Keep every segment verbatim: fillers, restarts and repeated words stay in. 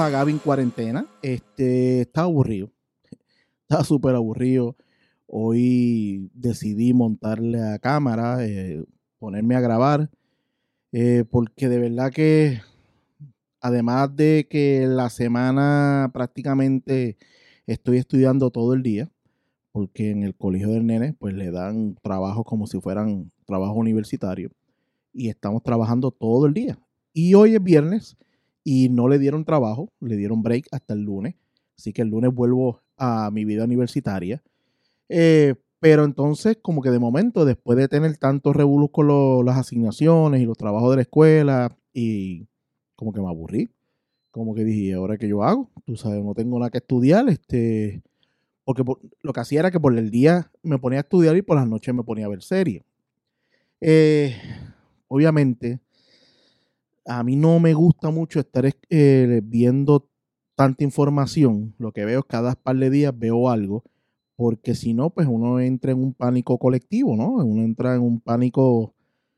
a Gaby en cuarentena. Este, estaba aburrido. Estaba súper aburrido. Hoy decidí montarle a cámara, eh, ponerme a grabar, eh, porque de verdad que, además de que la semana prácticamente estoy estudiando todo el día, porque en el colegio del nene pues le dan trabajos como si fueran trabajos universitarios y estamos trabajando todo el día. Y hoy es viernes y no le dieron trabajo, le dieron break hasta el lunes, así que el lunes vuelvo a mi vida universitaria. Eh, pero entonces, como que de momento, después de tener tantos revolus con lo, las asignaciones y los trabajos de la escuela, y como que me aburrí, como que dije, ¿y ahora qué yo hago? Tú sabes, no tengo nada que estudiar, este, porque por, lo que hacía era que por el día me ponía a estudiar y por las noches me ponía a ver series. Eh, obviamente, a mí no me gusta mucho estar eh, viendo tanta información. Lo que veo es cada par de días veo algo, porque si no, pues uno entra en un pánico colectivo, ¿no? Uno entra en un pánico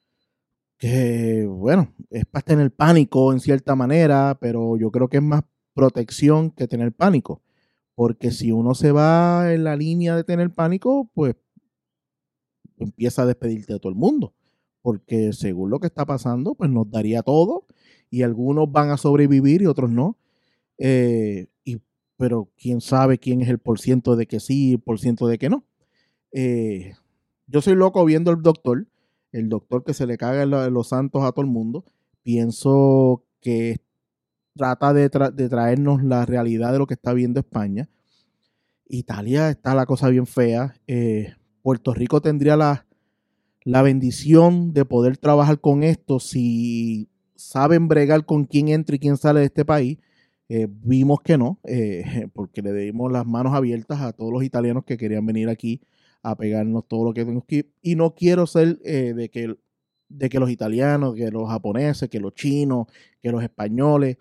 que, bueno, es para tener pánico en cierta manera, pero yo creo que es más protección que tener pánico, porque si uno se va en la línea de tener pánico, pues empieza a despedirte de todo el mundo, porque según lo que está pasando, pues nos daría todo y algunos van a sobrevivir y otros no. Eh, y, pero quién sabe quién es el por ciento de que sí y el por ciento de que no. Eh, yo soy loco viendo el doctor, el doctor que se le caga en, los santos a todo el mundo. Pienso que trata de, tra de traernos la realidad de lo que está viendo España. Italia está la cosa bien fea. Eh, Puerto Rico tendría la, la bendición de poder trabajar con esto si saben bregar con quién entra y quién sale de este país. Eh, vimos que no, eh, porque le dimos las manos abiertas a todos los italianos que querían venir aquí a pegarnos todo lo que tenemos que ir. Y no quiero ser eh, de, que, de que los italianos, que los japoneses, que los chinos, que los españoles.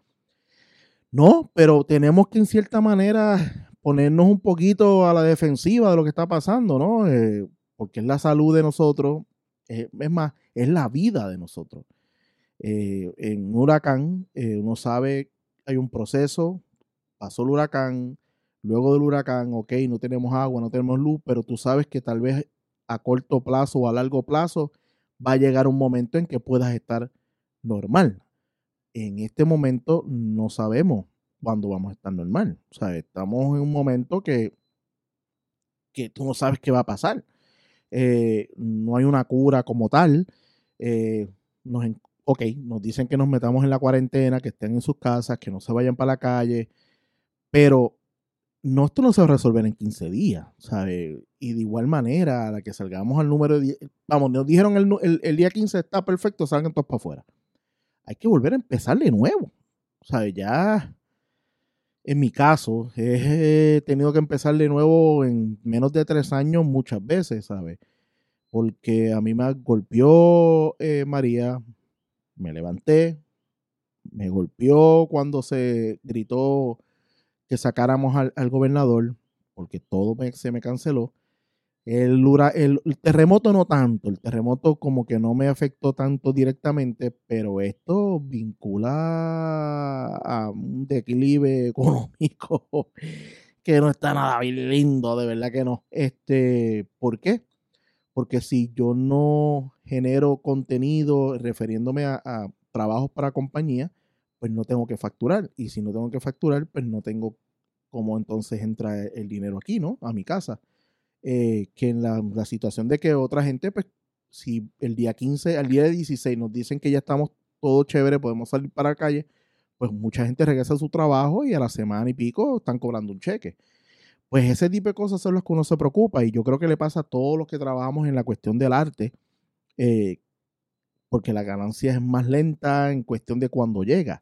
No, pero tenemos que en cierta manera ponernos un poquito a la defensiva de lo que está pasando, ¿no? Eh, porque es la salud de nosotros, eh, es más, es la vida de nosotros. Eh, en un huracán, eh, uno sabe, hay un proceso, pasó el huracán, luego del huracán, ok, no tenemos agua, no tenemos luz, pero tú sabes que tal vez a corto plazo o a largo plazo va a llegar un momento en que puedas estar normal. En este momento no sabemos cuándo vamos a estar normal. O sea, estamos en un momento que, que tú no sabes qué va a pasar. Eh, no hay una cura como tal. Eh, nos, ok, nos dicen que nos metamos en la cuarentena, que estén en sus casas, que no se vayan para la calle, pero no, esto no se va a resolver en quince días, ¿sabes? Y de igual manera, a la que salgamos al número de diez, vamos, nos dijeron el, el, el día quince está perfecto, salgan todos para afuera. Hay que volver a empezar de nuevo, ¿sabes? Ya, en mi caso, he tenido que empezar de nuevo en menos de tres años muchas veces, ¿sabes? Porque a mí me golpeó eh, María, me levanté, me golpeó cuando se gritó que sacáramos al, al gobernador, porque todo me, se me canceló. El, el, el terremoto no tanto, el terremoto como que no me afectó tanto directamente, pero esto vincula a un declive económico que no está nada bien lindo, de verdad que no. Este, ¿por qué? Porque si yo no genero contenido refiriéndome a, a trabajos para compañía, pues no tengo que facturar. Y si no tengo que facturar, pues no tengo cómo entonces entra el dinero aquí, ¿no? A mi casa. Eh, que en la, la situación de que otra gente, pues, si el día quince, al día dieciséis nos dicen que ya estamos todo chévere, podemos salir para la calle, pues mucha gente regresa a su trabajo y a la semana y pico están cobrando un cheque. Pues ese tipo de cosas son las que uno se preocupa y yo creo que le pasa a todos los que trabajamos en la cuestión del arte, eh, porque la ganancia es más lenta en cuestión de cuando llega.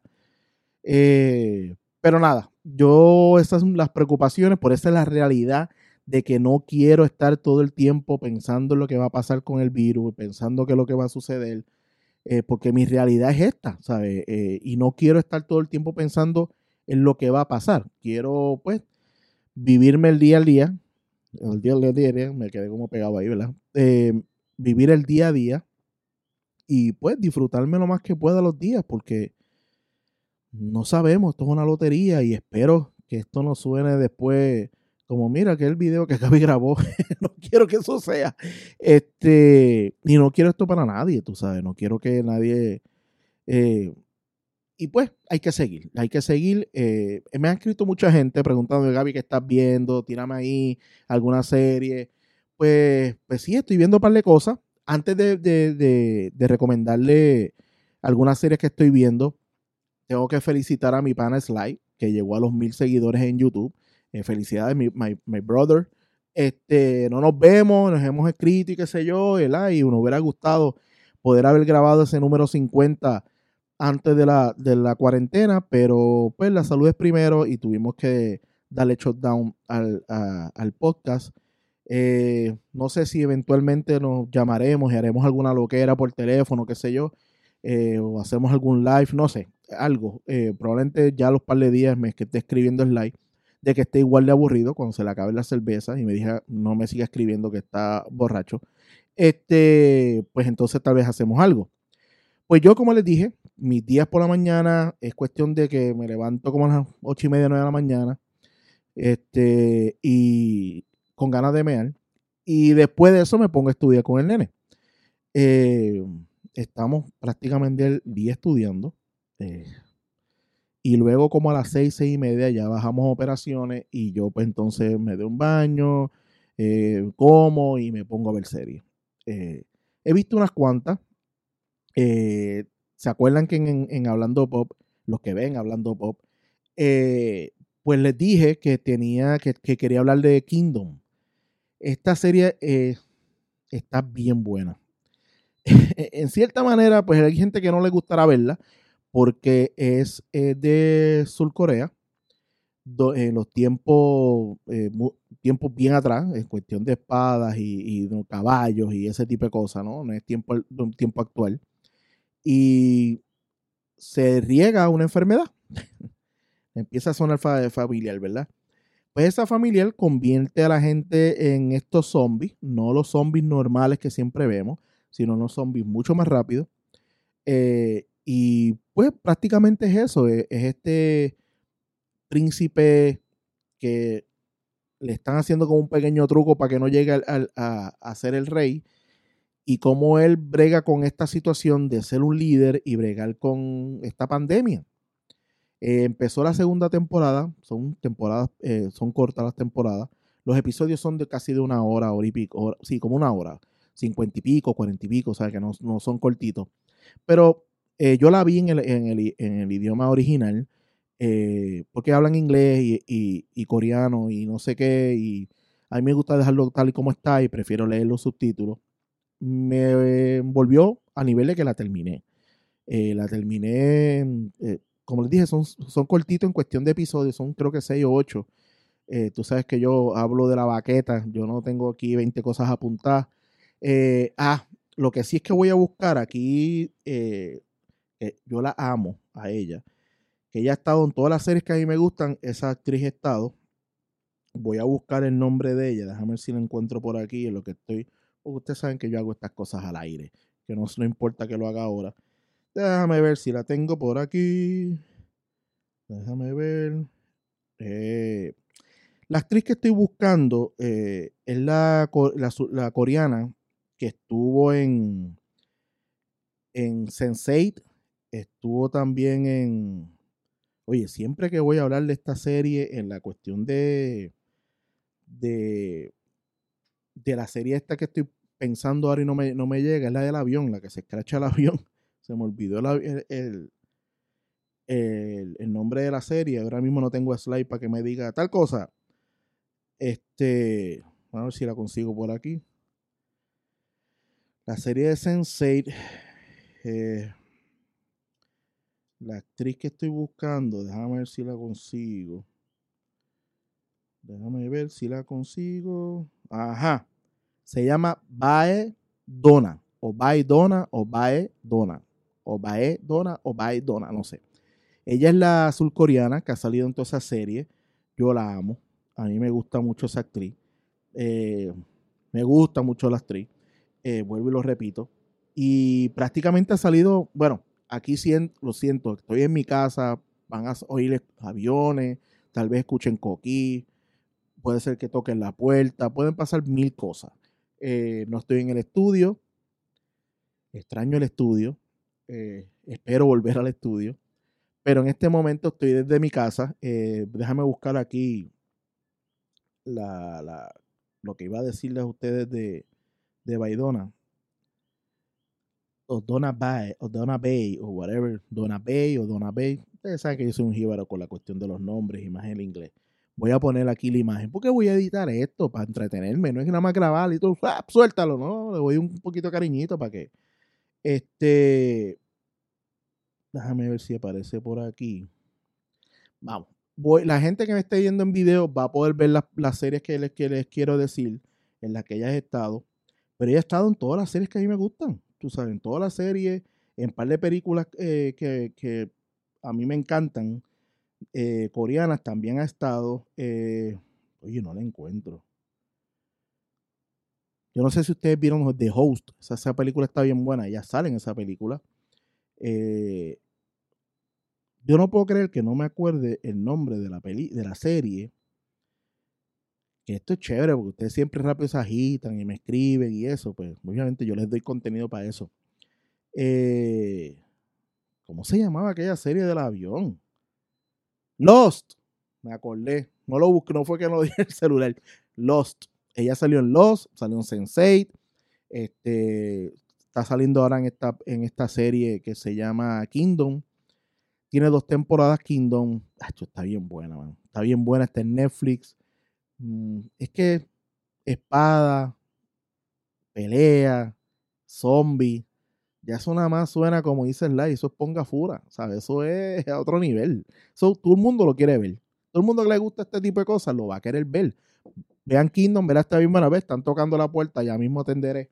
Eh, pero nada, yo esas son las preocupaciones, por esa es la realidad de que no quiero estar todo el tiempo pensando en lo que va a pasar con el virus, pensando qué es lo que va a suceder, eh, porque mi realidad es esta, ¿sabes? Eh, y no quiero estar todo el tiempo pensando en lo que va a pasar. Quiero, pues, vivirme el día al día, el día al día, me quedé como pegado ahí, ¿verdad? Eh, vivir el día a día y, pues, disfrutarme lo más que pueda los días, porque no sabemos, esto es una lotería y espero que esto no suene después como, mira, que el video que Gaby grabó, no quiero que eso sea. Este, y no quiero esto para nadie, tú sabes, no quiero que nadie... Eh, y pues hay que seguir, hay que seguir. Eh, me ha escrito mucha gente preguntando, Gaby, ¿qué estás viendo? Tírame ahí alguna serie. Pues, pues sí, estoy viendo un par de cosas. Antes de, de, de, de recomendarle algunas series que estoy viendo, tengo que felicitar a mi pana Sly, que llegó a los mil seguidores en YouTube. Eh, felicidades, mi my, my brother. Este, no nos vemos, nos hemos escrito y qué sé yo, ¿verdad? Y nos hubiera gustado poder haber grabado ese número cincuenta antes de la, de la cuarentena, pero pues la salud es primero y tuvimos que darle shutdown al, a, al podcast. Eh, no sé si eventualmente nos llamaremos y haremos alguna loquera por teléfono, qué sé yo, eh, o hacemos algún live, no sé, algo. Eh, probablemente ya a los par de días me que esté escribiendo el live de que esté igual de aburrido cuando se le acabe la cerveza y me diga no me siga escribiendo que está borracho. Este, pues entonces tal vez hacemos algo. Pues yo, como les dije, mis días por la mañana es cuestión de que me levanto como a las ocho y media, nueve de la mañana, este, y con ganas de mear. Y después de eso me pongo a estudiar con el nene. Eh, estamos prácticamente el día estudiando. Eh, y luego como a las seis, seis y media ya bajamos operaciones y yo pues entonces me doy un baño, eh, como y me pongo a ver series. Eh, he visto unas cuantas. Eh, ¿Se acuerdan que en, en Hablando Pop, los que ven Hablando Pop, eh, pues les dije que tenía, que, que quería hablar de Kingdom? Esta serie eh, está bien buena. En cierta manera, pues hay gente que no le gustará verla porque es eh, de Sur Corea, do, en los tiempos, eh, mu, tiempos bien atrás, en cuestión de espadas y, y no, caballos y ese tipo de cosas, ¿no? No es tiempo, un tiempo actual. Y se riega una enfermedad. Empieza a sonar fa familiar, ¿verdad? Pues esa familiar convierte a la gente en estos zombies, no los zombies normales que siempre vemos, sino unos zombies mucho más rápidos. Eh, y pues prácticamente es eso, es, es este príncipe que le están haciendo como un pequeño truco para que no llegue al, al, a, a ser el rey, y cómo él brega con esta situación de ser un líder y bregar con esta pandemia. Eh, empezó la segunda temporada, son temporadas, eh, son cortas las temporadas. Los episodios son de casi de una hora, hora y pico, hora, sí, como una hora, cincuenta y pico, cuarenta y pico, o sea que no, no son cortitos. Pero eh, yo la vi en el, en el, en el idioma original, eh, porque hablan inglés y, y, y coreano y no sé qué, y a mí me gusta dejarlo tal y como está y prefiero leer los subtítulos. Me envolvió a nivel de que la terminé. Eh, la terminé, eh, como les dije, son, son cortitos en cuestión de episodios, son creo que seis o ocho. Eh, tú sabes que yo hablo de la baqueta, yo no tengo aquí veinte cosas apuntadas. Eh, ah, lo que sí es que voy a buscar aquí, eh, eh, yo la amo a ella, que ella ha estado en todas las series que a mí me gustan, esa actriz ha estado. Voy a buscar el nombre de ella, déjame ver si lo encuentro por aquí, en lo que estoy, porque ustedes saben que yo hago estas cosas al aire, que no, no importa que lo haga ahora. Déjame ver si la tengo por aquí. Déjame ver. Eh, la actriz que estoy buscando eh, es la, la, la, coreana que estuvo en, en sense eight. Estuvo también en... Oye, siempre que voy a hablar de esta serie, en la cuestión de, de, de la serie esta que estoy pensando ahora y no me, no me llega, es la del avión, la que se escracha el avión. Se me olvidó la, el, el El, el, nombre de la serie. Ahora mismo no tengo slide para que me diga tal cosa. Este, a ver si la consigo por aquí. La serie de sense eight, eh, la actriz que estoy buscando, déjame ver si la consigo. Déjame ver si la consigo. Ajá. Se llama Bae Dona. O Bae Dona o Bae Dona. O Bae Dona o Bae Dona, no sé. Ella es la surcoreana que ha salido en toda esa serie. Yo la amo. A mí me gusta mucho esa actriz. Eh, me gusta mucho la actriz. Eh, vuelvo y lo repito. Y prácticamente ha salido, bueno, aquí siento, lo siento, estoy en mi casa, van a oír aviones, tal vez escuchen coquí, puede ser que toquen la puerta, pueden pasar mil cosas. Eh, no estoy en el estudio, extraño el estudio, eh, espero volver al estudio, pero en este momento estoy desde mi casa. Eh, déjame buscar aquí la, la, lo que iba a decirles a ustedes de, de Baidona. O Donna Bay, o Donna Bay, o whatever, Donna Bay o Donna Bay. Ustedes saben que yo soy un jíbaro con la cuestión de los nombres y más en inglés. Voy a poner aquí la imagen, porque voy a editar esto para entretenerme, no es que nada más grabar y todo, ¡ah! Suéltalo, ¿no? Le voy un poquito de cariñito para que, este, déjame ver si aparece por aquí. Vamos, voy, la gente que me esté viendo en video va a poder ver las, las series que les, que les quiero decir, en las que ella ha estado, pero ella ha estado en todas las series que a mí me gustan. Tú sabes, en todas las series, en un par de películas eh, que, que, a mí me encantan, eh, coreanas también ha estado. Eh, oye, no la encuentro. Yo no sé si ustedes vieron The Host, esa, esa película está bien buena, ella sale en esa película. Eh, yo no puedo creer que no me acuerde el nombre de la, peli, de la serie, que esto es chévere, porque ustedes siempre rápido se agitan y me escriben y eso, pues obviamente yo les doy contenido para eso. Eh, ¿Cómo se llamaba aquella serie del avión? Lost. Me acordé. No lo busqué, no fue que no di el celular. Lost. Ella salió en Lost, salió en sense eight. Este, está saliendo ahora en esta, en esta serie que se llama Kingdom. Tiene dos temporadas Kingdom. Acho, está bien buena, man. Está bien buena, está en Netflix. Mm, es que espada, pelea, zombie. Ya eso nada más suena como dice el like, eso es ponga fura, ¿sabes? Eso es a otro nivel. Eso todo el mundo lo quiere ver. Todo el mundo que le gusta este tipo de cosas lo va a querer ver. Vean Kingdom, verá esta misma vez, están tocando la puerta, ya mismo atenderé.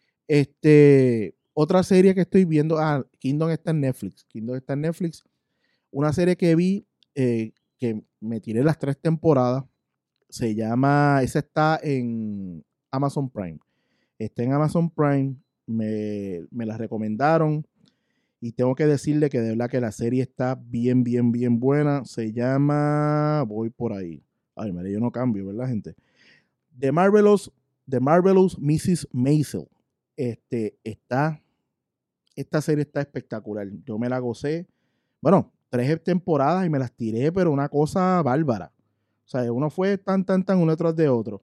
Este, otra serie que estoy viendo, ah, Kingdom está en Netflix. Kingdom está en Netflix. Una serie que vi, eh, que me tiré las tres temporadas, se llama, esa está en Amazon Prime. Está en Amazon Prime, me, me la recomendaron y tengo que decirle que de verdad que la serie está bien, bien, bien buena. Se llama, voy por ahí. Ay, mire, yo no cambio, ¿verdad, gente? The Marvelous, The Marvelous missus Maisel. Este, está, esta serie está espectacular. Yo me la gocé. Bueno, tres temporadas y me las tiré, pero una cosa bárbara. O sea, uno fue tan, tan, tan, uno tras de otro.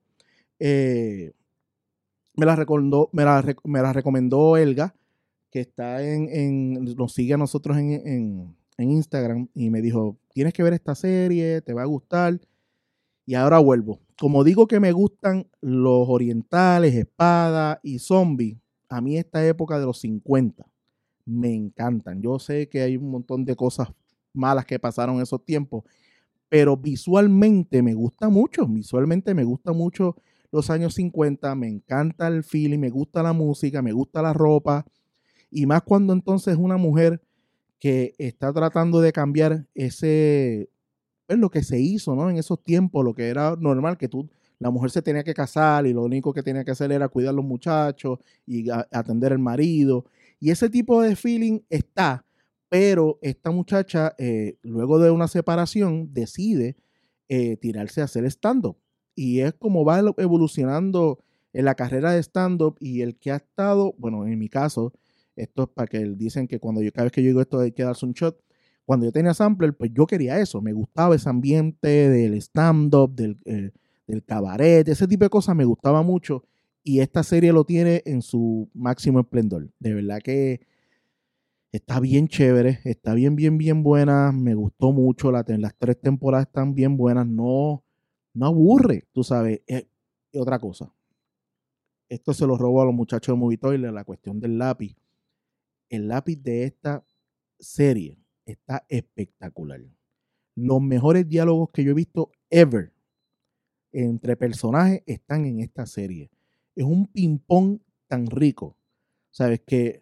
Eh, me, la recomendó, me, la, me la recomendó Elga, que está en, en, nos sigue a nosotros en, en, en Instagram, y me dijo, tienes que ver esta serie, te va a gustar. Y ahora vuelvo. Como digo que me gustan los orientales, espadas y zombies, a mí esta época de los cincuenta me encantan. Yo sé que hay un montón de cosas malas que pasaron en esos tiempos, pero visualmente me gusta mucho. Visualmente me gusta mucho los años cincuenta, me encanta el feeling, me gusta la música, me gusta la ropa, y más cuando entonces una mujer que está tratando de cambiar ese, pues lo que se hizo, ¿no? En esos tiempos, lo que era normal, que tú, la mujer se tenía que casar y lo único que tenía que hacer era cuidar a los muchachos y a, atender al marido. Y ese tipo de feeling está, pero esta muchacha, eh, luego de una separación, decide eh, tirarse a hacer stand-up. Y es como va evolucionando en la carrera de stand-up, y el que ha estado, bueno, en mi caso, esto es para que dicen que cuando yo, cada vez que yo digo esto hay que darse un shot. Cuando yo tenía Sampler, pues yo quería eso, me gustaba ese ambiente del stand-up, del, eh, del cabaret, ese tipo de cosas me gustaba mucho, y esta serie lo tiene en su máximo esplendor. De verdad que está bien chévere, está bien, bien, bien buena, me gustó mucho, la, las tres temporadas están bien buenas, no, no aburre, tú sabes. Eh, y otra cosa, esto se lo robo a los muchachos de Movie Toilet, la cuestión del lápiz. El lápiz de esta serie está espectacular. Los mejores diálogos que yo he visto ever entre personajes están en esta serie. Es un ping-pong tan rico. Sabes que,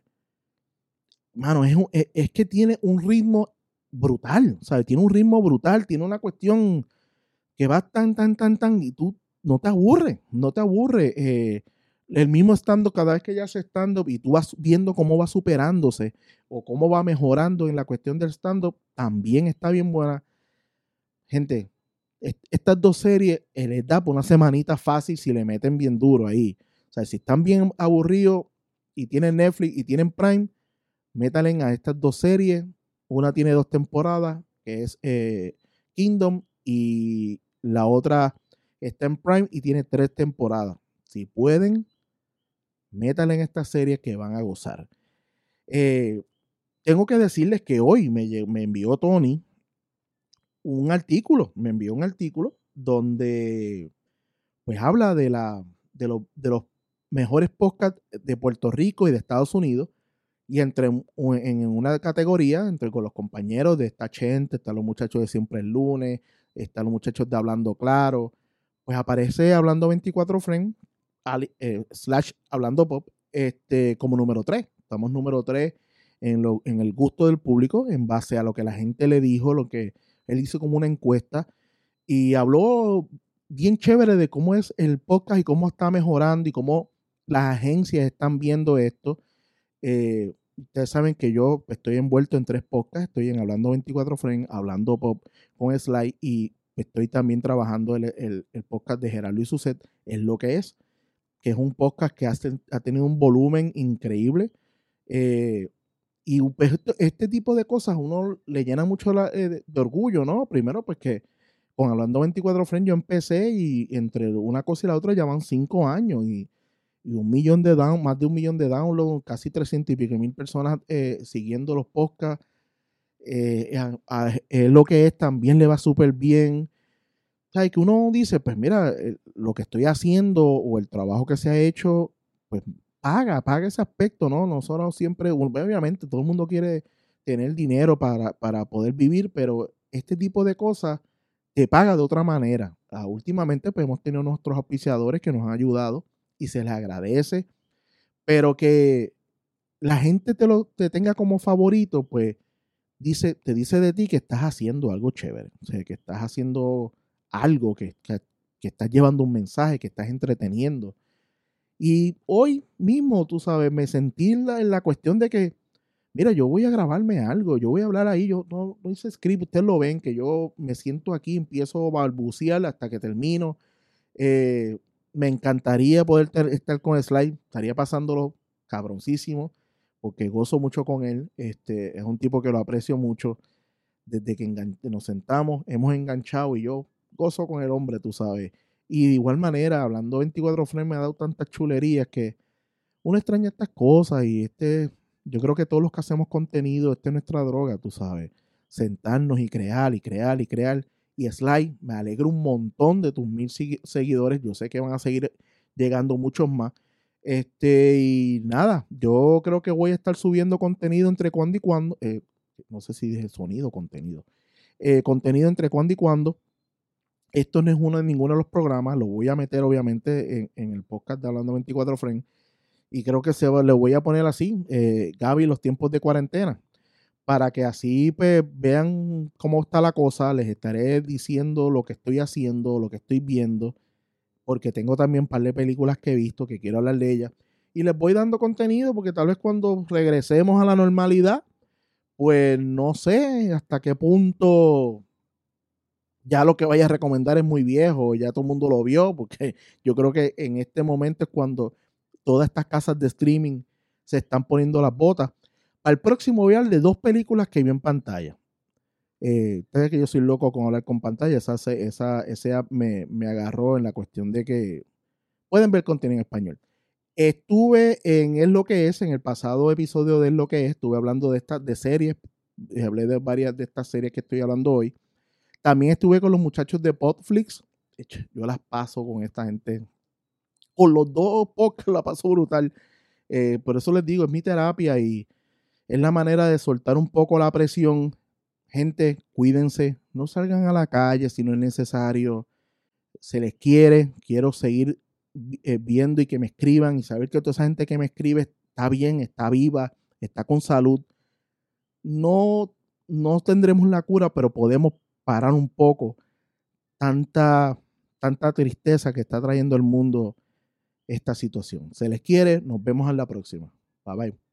mano, es, un, es, es que tiene un ritmo brutal. ¿Sabes? Tiene un ritmo brutal, tiene una cuestión que va tan, tan, tan, tan, y tú no te aburres, no te aburres. Eh, el mismo stand-up, cada vez que ella hace stand-up y tú vas viendo cómo va superándose o cómo va mejorando en la cuestión del stand-up, también está bien buena. Gente, est- estas dos series eh, les da por una semanita fácil si le meten bien duro ahí. O sea, si están bien aburridos y tienen Netflix y tienen Prime, métalen a estas dos series. Una tiene dos temporadas, que es eh, Kingdom, y la otra está en Prime y tiene tres temporadas. Si pueden, métale en estas series que van a gozar. Eh, tengo que decirles que hoy me, lle- me envió Tony un artículo, me envió un artículo donde pues habla de, la, de, lo- de los mejores podcasts de Puerto Rico y de Estados Unidos. Y entre un- en una categoría, entre con los compañeros de esta gente, están los muchachos de Siempre el Lunes, están los muchachos de Hablando Claro, pues aparece Hablando veinticuatro Friends, ali- eh, slash Hablando Pop, este, como número tres. Estamos número tres en, lo, en el gusto del público, en base a lo que la gente le dijo, lo que él hizo como una encuesta, y habló bien chévere de cómo es el podcast y cómo está mejorando y cómo las agencias están viendo esto. Eh, ustedes saben que yo estoy envuelto en tres podcasts. Estoy en Hablando veinticuatro Friends, Hablando Pop con Sly, y estoy también trabajando el, el, el podcast de Gerardo y Suset, es lo que es, que es un podcast que hace, ha tenido un volumen increíble. Eh, y pues, este, este tipo de cosas uno le llena mucho la, eh, de, de orgullo, ¿no? Primero, pues que con Hablando veinticuatro Friends yo empecé y entre una cosa y la otra ya van cinco años y y un millón de down, más de un millón de downloads, casi trescientos y pico mil personas eh, siguiendo los podcasts. Eh, a, a, eh, lo que es también le va súper bien. O sea, que uno dice, pues mira, eh, lo que estoy haciendo o el trabajo que se ha hecho, pues paga, paga ese aspecto, ¿no? No solo siempre, obviamente, todo el mundo quiere tener dinero para, para poder vivir, pero este tipo de cosas te paga de otra manera. Ah, últimamente, pues hemos tenido nuestros auspiciadores que nos han ayudado y se les agradece, pero que la gente te lo te tenga como favorito, pues dice, te dice de ti que estás haciendo algo chévere, o sea, que estás haciendo algo, que, que, que estás llevando un mensaje, que estás entreteniendo. Y hoy mismo, tú sabes, me sentí en la, en la cuestión de que, mira, yo voy a grabarme algo, yo voy a hablar ahí, yo no, no hice script, ustedes lo ven, que yo me siento aquí, empiezo a balbucear hasta que termino. Eh, Me encantaría poder ter- estar con Sly, estaría pasándolo cabroncísimo, porque gozo mucho con él. Este, es un tipo que lo aprecio mucho. Desde que engan- nos sentamos, hemos enganchado y yo gozo con el hombre, tú sabes. Y de igual manera, hablando veinticuatro Frames me ha dado tantas chulerías que uno extraña estas cosas y este, yo creo que todos los que hacemos contenido, esta es nuestra droga, tú sabes, sentarnos y crear y crear y crear. Y Sly, me alegro un montón de tus mil segui- seguidores, yo sé que van a seguir llegando muchos más. Este, y nada, yo creo que voy a estar subiendo contenido entre cuando y cuando, eh, no sé si dije sonido o contenido, eh, contenido entre cuando y cuando. Esto no es uno de ninguno de los programas, lo voy a meter obviamente en, en el podcast de Hablando veinticuatro Frames y creo que se va, le voy a poner así, eh, Gaby, los tiempos de cuarentena, para que así pues, vean cómo está la cosa. Les estaré diciendo lo que estoy haciendo, lo que estoy viendo, porque tengo también un par de películas que he visto que quiero hablar de ellas. Y les voy dando contenido porque tal vez cuando regresemos a la normalidad, pues no sé hasta qué punto ya lo que vaya a recomendar es muy viejo, ya todo el mundo lo vio, porque yo creo que en este momento es cuando todas estas casas de streaming se están poniendo las botas. Al próximo voy a hablar de dos películas que vi en pantalla. Eh, ustedes que yo soy loco con hablar con pantalla, esa, esa, ese app me, me agarró en la cuestión de que pueden ver contenido en español. Estuve en Es lo que es, en el pasado episodio de Es lo que es, estuve hablando de estas de series, hablé de varias de estas series que estoy hablando hoy. También estuve con los muchachos de Podflix. Yo las paso con esta gente. Con los dos podcasts la paso brutal. Eh, por eso les digo, es mi terapia y es la manera de soltar un poco la presión. Gente, cuídense, no salgan a la calle si no es necesario. Se les quiere, quiero seguir eh, viendo y que me escriban y saber que toda esa gente que me escribe está bien, está viva, está con salud. No, no tendremos la cura, pero podemos parar un poco tanta, tanta tristeza que está trayendo el mundo esta situación. Se les quiere, nos vemos en la próxima. Bye bye.